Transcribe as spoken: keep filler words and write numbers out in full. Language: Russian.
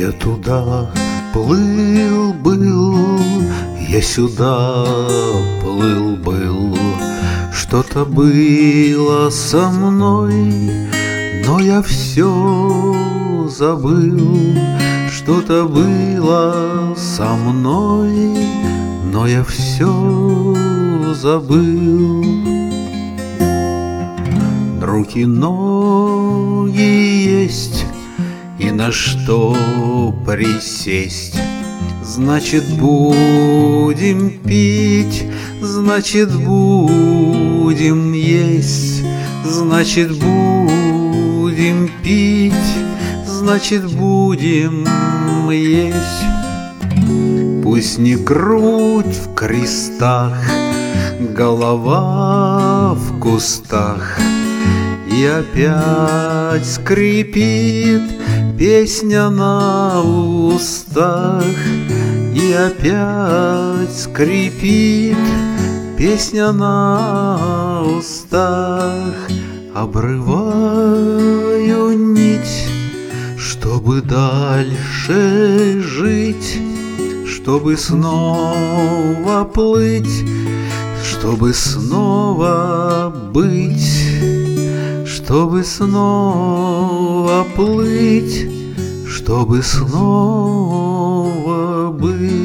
Я туда плыл был, я сюда плыл был. Что-то было со мной, но я все забыл. Что-то было со мной, но я все забыл. Руки, ноги есть, и на что присесть. Значит, будем пить, значит, будем есть. Значит, будем пить, значит, будем есть. Пусть не грудь в крестах, голова в кустах, и опять скрипит песня на устах. И опять скрипит песня на устах. Обрываю нить, чтобы дальше жить, чтобы снова плыть, чтобы снова быть, чтобы снова плыть, чтобы снова быть.